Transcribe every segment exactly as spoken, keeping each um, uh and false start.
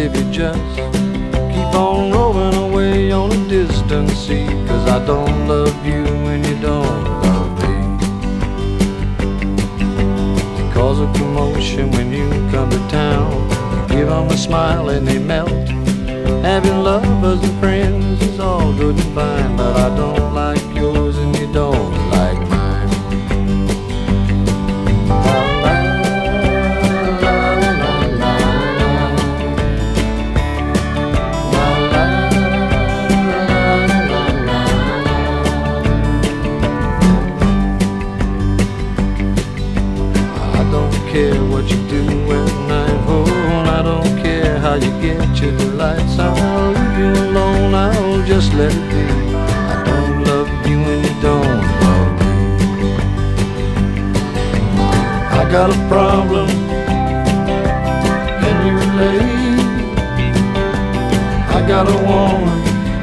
if you just keep on rolling away on a distant sea. Cause I don't love you when you don't love me. You cause a commotion when you come to town. You give them a smile and they melt. Having lovers and friends is all good and fine, but I don't like yours and you don't like mine. I don't care what you do at night, oh, I don't care how you get your delights. I'll leave you alone, I'll just let it be. I don't love you and you don't love me. I got a problem, can you relate? I got a woman,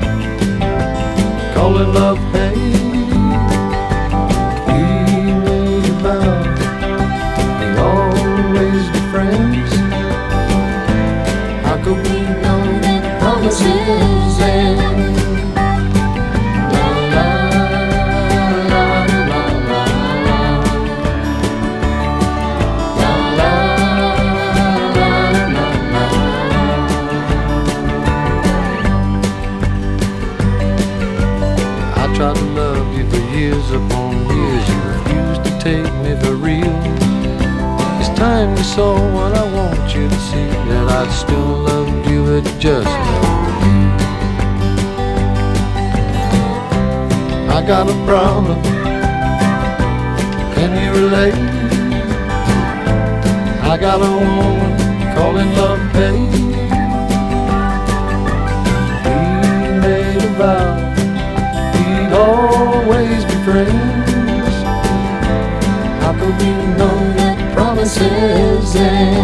call it love hate. We made a vow we'd always be friends. How could we know that promises end? La la la la la la la la la. I tried to love you for years upon years. You refused to take me for real. It's time you saw what I want you to see, that I'd still love you at just love me. I got a problem, can you relate? I got a woman calling love hate. We made a vow we'd always be friends. How could we know that promises end?